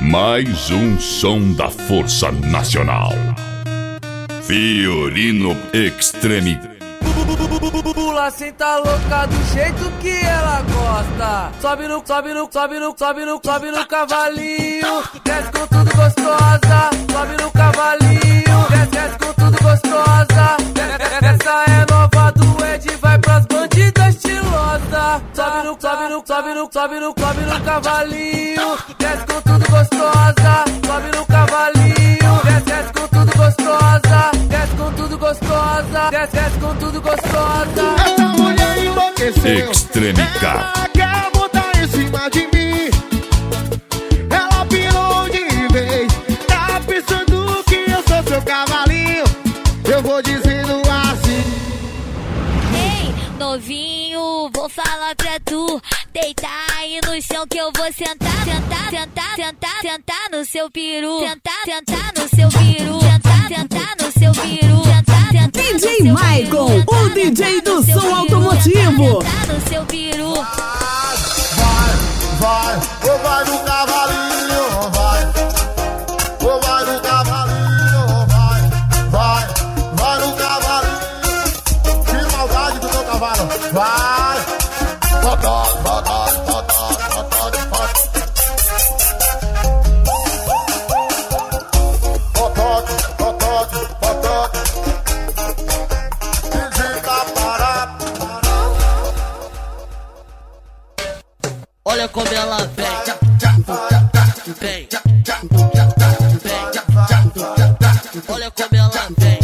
Mais um som da Força Nacional. Fiorino Extreme. Pula, senta louca do jeito que ela gosta. Sobe no cavalinho. Desce com tudo gostosa. Sobe no cavalinho. Desce com tudo gostosa. Essa é nova do Ed, vai pras bandidas estilosa. Sobe no cavalinho. Desce com tudo gostosa. Sobe no cavalinho. Desce com tudo gostosa. Desce com tudo gostosa. Desce com tudo gostosa. Essa mulher enlouqueceu. Extreme K. Ela quer botar em cima de mim. Ela pirou de vez. Tá pensando que eu sou seu cavalinho. Eu vou dizendo assim. Ei, novinho, vou falar pra tu. Deitar aí no chão que eu vou sentar no seu peru. Sentar no seu peru. Sentar no seu peru. DJ Maicon, o DJ do som automotivo. Sentar no seu peru. Vai no cavalinho, vai no cavalinho, vai no cavalinho. Que maldade do meu cavalo, vai. Bota. Olha como ela vem. Olha como ela vem.